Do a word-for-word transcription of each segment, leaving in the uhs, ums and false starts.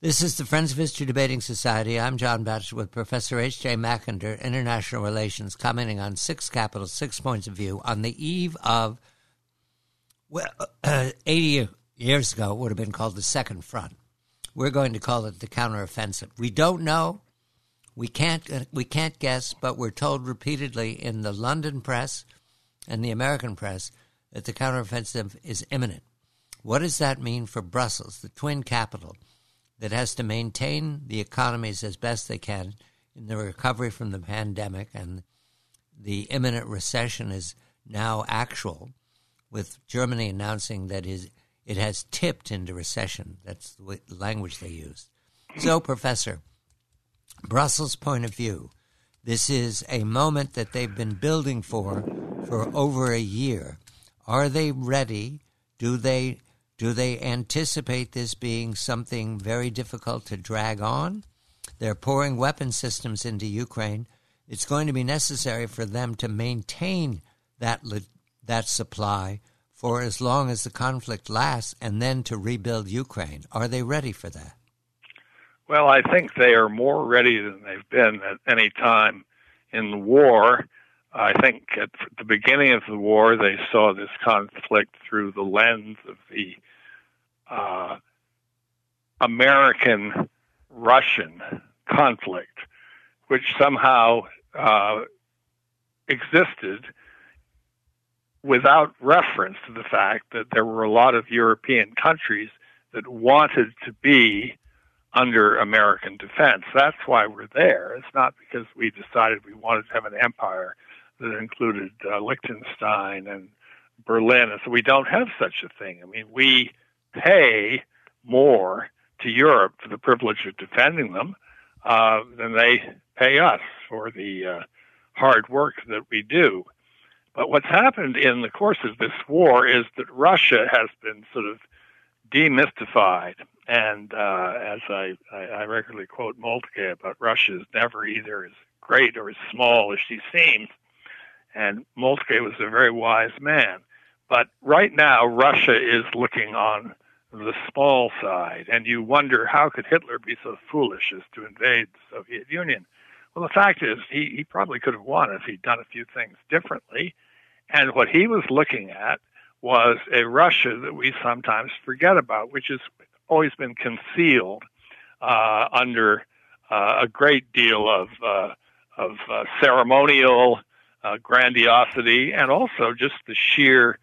This is the Friends of History Debating Society. I'm John Batchelor with Professor H J Mackinder, International Relations, commenting on Six Capitals, Six Points of View on the eve of, well, uh, eighty years ago, it would have been called the Second Front. We're going to call it the counteroffensive. We don't know. We can't, uh, we can't guess, but we're told repeatedly in the London press and the American press that the counteroffensive is imminent. What does that mean for Brussels, the twin capital, that has to maintain the economies as best they can in the recovery from the pandemic, and the imminent recession is now actual, with Germany announcing that is, it has tipped into recession. That's the language they used. So, Professor, Brussels' point of view, this is a moment that they've been building for for over a year. Are they ready? Do they... Do they anticipate this being something very difficult to drag on? They're pouring weapon systems into Ukraine. It's going to be necessary for them to maintain that that supply for as long as the conflict lasts, and then to rebuild Ukraine. Are they ready for that? Well, I think they are more ready than they've been at any time in the war. I think at the beginning of the war, they saw this conflict through the lens of the uh, American-Russian conflict, which somehow uh, existed without reference to the fact that there were a lot of European countries that wanted to be under American defense. That's why we're there. It's not because we decided we wanted to have an empire that included uh, Liechtenstein and Berlin. And so we don't have such a thing. I mean, we pay more to Europe for the privilege of defending them uh, than they pay us for the uh, hard work that we do. But what's happened in the course of this war is that Russia has been sort of demystified. And uh, as I, I, I regularly quote Moltke about Russia is never either as great or as small as she seems. And Moltke was a very wise man. But right now, Russia is looking on the small side, and you wonder, how could Hitler be so foolish as to invade the Soviet Union? Well, the fact is, he, he probably could have won if he'd done a few things differently. And what he was looking at was a Russia that we sometimes forget about, which has always been concealed uh, under uh, a great deal of, uh, of uh, ceremonial Uh, grandiosity, and also just the sheer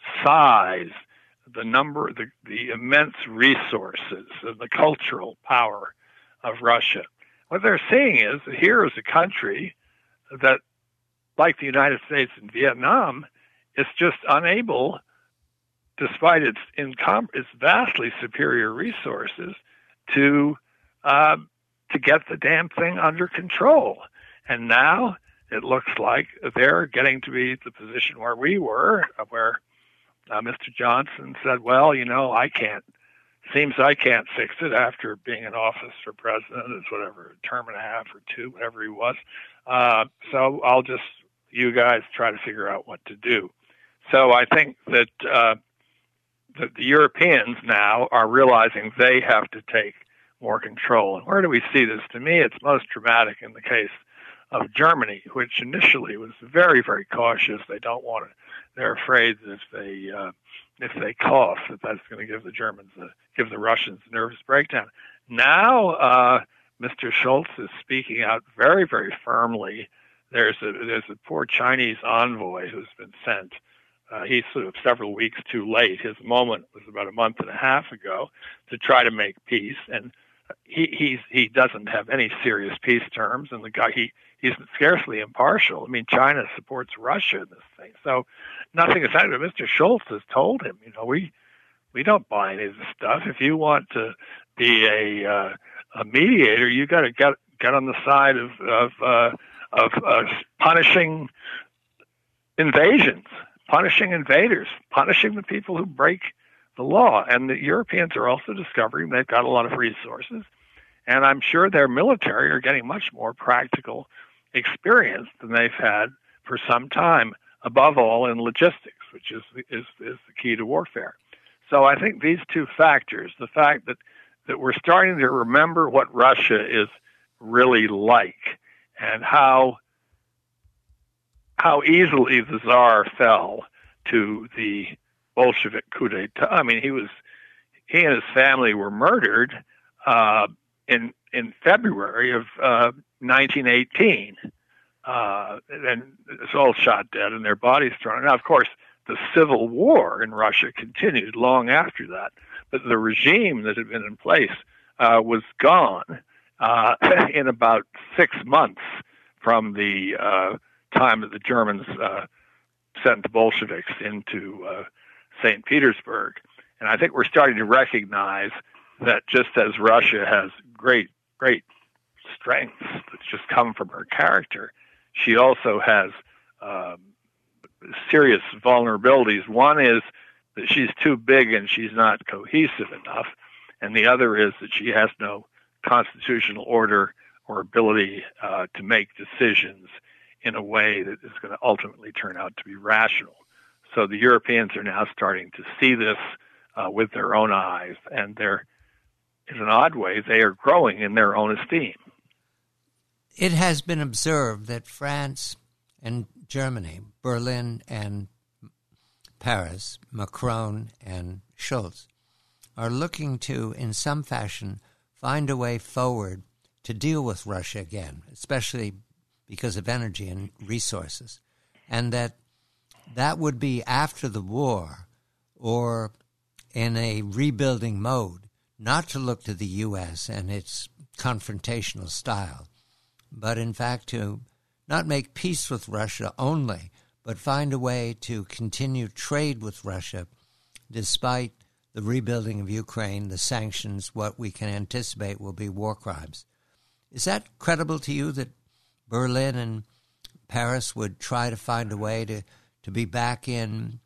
size, the number, the, the immense resources, and the cultural power of Russia. What they're seeing is that here is a country that, like the United States and Vietnam, is just unable, despite its incom- its vastly superior resources, to uh, to get the damn thing under control. And now it looks like they're getting to be the position where we were, where uh, Mister Johnson said, well, you know, I can't, seems I can't fix it after being in office for president. It's whatever, a term and a half or two, whatever he was. Uh, so I'll just, you guys try to figure out what to do. So I think that, uh, that the Europeans now are realizing they have to take more control. And where do we see this? To me, it's most dramatic in the case of Germany, which initially was very, very cautious. They don't want to. They're afraid that if they uh, if they cough, that that's going to give the Germans, a, give the Russians a nervous breakdown. Now, uh, Mister Scholz is speaking out very, very firmly. There's a there's a poor Chinese envoy who's been sent. Uh, he's sort of several weeks too late. His moment was about a month and a half ago to try to make peace, and he he's, he doesn't have any serious peace terms. And the guy he he's scarcely impartial. I mean, China supports Russia in this thing, so nothing is happening. Mister Scholz has told him, you know, we we don't buy any of this stuff. If you want to be a uh, a mediator, you got to get get on the side of of uh, of uh, punishing invasions, punishing invaders, punishing the people who break the law. And the Europeans are also discovering they've got a lot of resources, and I'm sure their military are getting much more practical experience than they've had for some time, above all in logistics, which is is, is the key to warfare. So I think these two factors, the fact that that we're starting to remember what Russia is really like and how how easily the Tsar fell to the Bolshevik coup d'etat. I mean, he was he and his family were murdered uh, in in February of uh, nineteen eighteen, uh, and it's all shot dead and their bodies thrown. Now, of course, the civil war in Russia continued long after that, but the regime that had been in place uh, was gone uh, in about six months from the uh, time that the Germans uh, sent the Bolsheviks into uh, Saint Petersburg. And I think we're starting to recognize that just as Russia has great, great strengths that's just come from her character, she also has um, serious vulnerabilities. One is that she's too big and she's not cohesive enough, and the other is that she has no constitutional order or ability uh, to make decisions in a way that is going to ultimately turn out to be rational. So the Europeans are now starting to see this uh, with their own eyes, and they're, in an odd way, they are growing in their own esteem. It has been observed that France and Germany, Berlin and Paris, Macron and Scholz, are looking to, in some fashion, find a way forward to deal with Russia again, especially because of energy and resources, and that that would be after the war or in a rebuilding mode, not to look to the U S and its confrontational style, but in fact to not make peace with Russia only, but find a way to continue trade with Russia despite the rebuilding of Ukraine, the sanctions, what we can anticipate will be war crimes. Is that credible to you that Berlin and Paris would try to find a way to, to be back in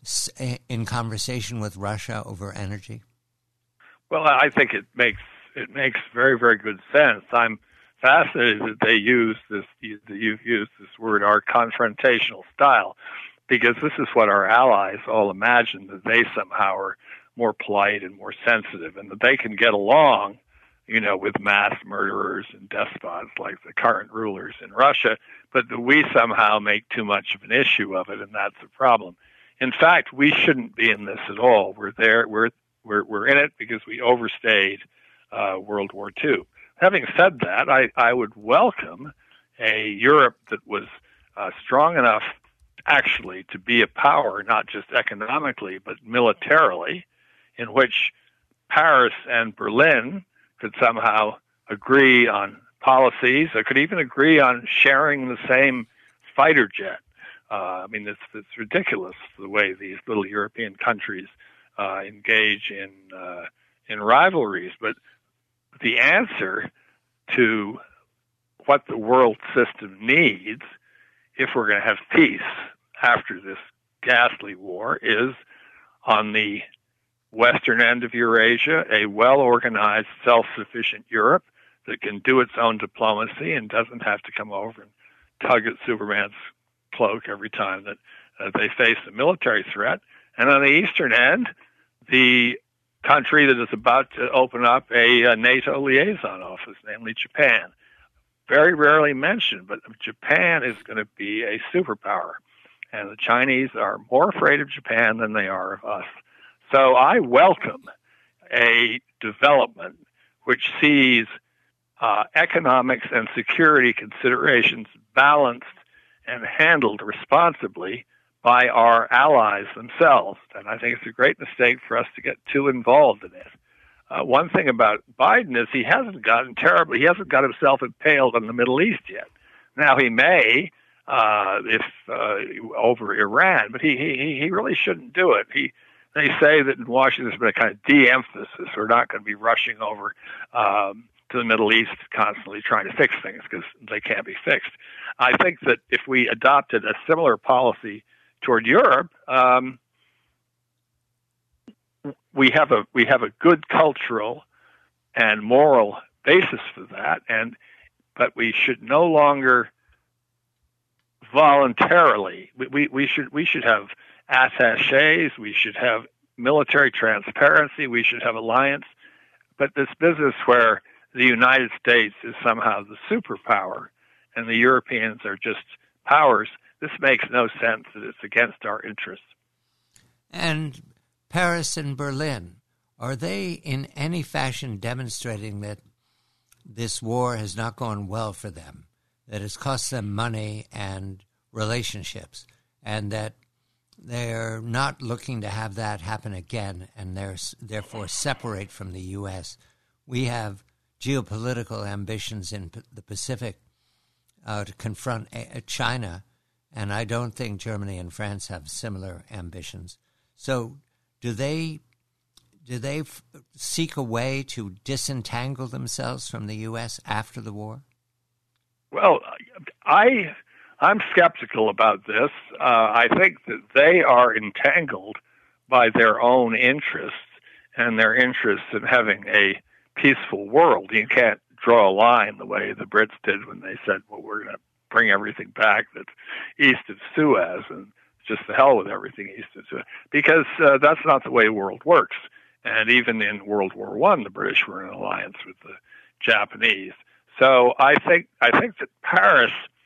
in conversation with Russia over energy? Well, I think it makes it makes very, very good sense. I'm fascinated that they use this, that you've used this word, our confrontational style, because this is what our allies all imagine, that they somehow are more polite and more sensitive, and that they can get along, you know, with mass murderers and despots like the current rulers in Russia, but that we somehow make too much of an issue of it, and that's the problem. In fact, we shouldn't be in this at all. We're there. We're we're we're in it because we overstayed uh, World War Two. Having said that, I, I would welcome a Europe that was uh, strong enough, actually, to be a power, not just economically but militarily, in which Paris and Berlin could somehow agree on policies, or could even agree on sharing the same fighter jet. Uh, I mean, it's, it's ridiculous the way these little European countries uh, engage in uh, in rivalries. But the answer to what the world system needs, if we're going to have peace after this ghastly war, is on the western end of Eurasia, a well-organized, self-sufficient Europe that can do its own diplomacy and doesn't have to come over and tug at Superman's cloak every time that uh, they face a military threat. And on the eastern end, the country that is about to open up a, a NATO liaison office, namely Japan. Very rarely mentioned, but Japan is going to be a superpower. And the Chinese are more afraid of Japan than they are of us. So I welcome a development which sees uh, economics and security considerations balanced and handled responsibly by our allies themselves. And I think it's a great mistake for us to get too involved in it. Uh, one thing about Biden is he hasn't gotten terribly, he hasn't got himself impaled in the Middle East yet. Now he may, uh, if uh, over Iran, but he, he he really shouldn't do it. He They say that in Washington there's been a kind of de-emphasis. We're not going to be rushing over um, to the Middle East constantly trying to fix things because they can't be fixed. I think that if we adopted a similar policy toward Europe, um, we have a we have a good cultural and moral basis for that, and but we should no longer voluntarily. We we, we should we should have attaches. We should have military transparency. We should have alliance But this business where the United States is somehow the superpower and the Europeans are just powers, this makes no sense, that it's against our interests. And Paris and Berlin, are they in any fashion demonstrating that this war has not gone well for them, that it's cost them money and relationships, and that they're not looking to have that happen again, and they're therefore separate from the U S? We have geopolitical ambitions in the Pacific uh, to confront China, and I don't think Germany and France have similar ambitions. So do they do they f- seek a way to disentangle themselves from the U S after the war? Well, I, I'm skeptical about this. Uh, I think that they are entangled by their own interests and their interests in having a peaceful world. You can't draw a line the way the Brits did when they said, well, we're going to bring everything back that's east of Suez, and just the hell with everything east of Suez, because uh, that's not the way the world works. And even in World War One, the British were in alliance with the Japanese. So I think I think that Paris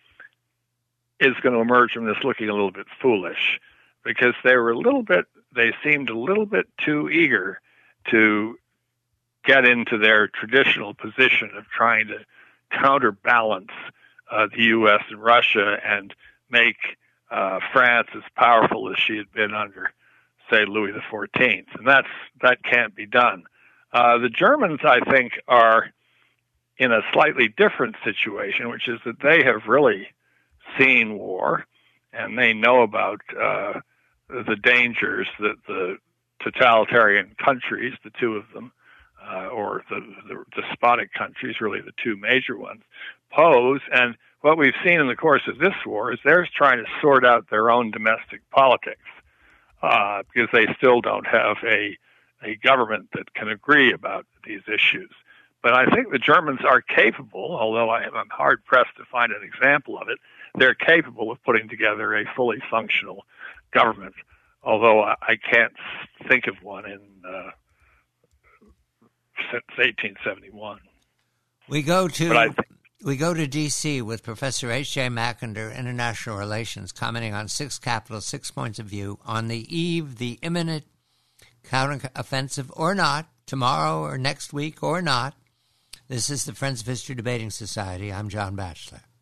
is going to emerge from this looking a little bit foolish, because they were a little bit, they seemed a little bit too eager to get into their traditional position of trying to counterbalance uh, the U S and Russia and make uh, France as powerful as she had been under, say, Louis the Fourteenth, and that's that can't be done. Uh, the Germans, I think, are in a slightly different situation, which is that they have really seen war, and they know about uh, the dangers that the totalitarian countries, the two of them, uh, or the, the despotic countries, really the two major ones, pose. And what we've seen in the course of this war is they're trying to sort out their own domestic politics, uh, because they still don't have a, a government that can agree about these issues. But I think the Germans are capable, although I am hard-pressed to find an example of it, they're capable of putting together a fully functional government, although I can't think of one in uh, since eighteen seventy-one. We go to th- we go to D C with Professor H J Mackinder, International Relations, commenting on six capitals, six points of view on the eve, the imminent counteroffensive or not, tomorrow or next week or not. This is the Friends of History Debating Society. I'm John Batchelor.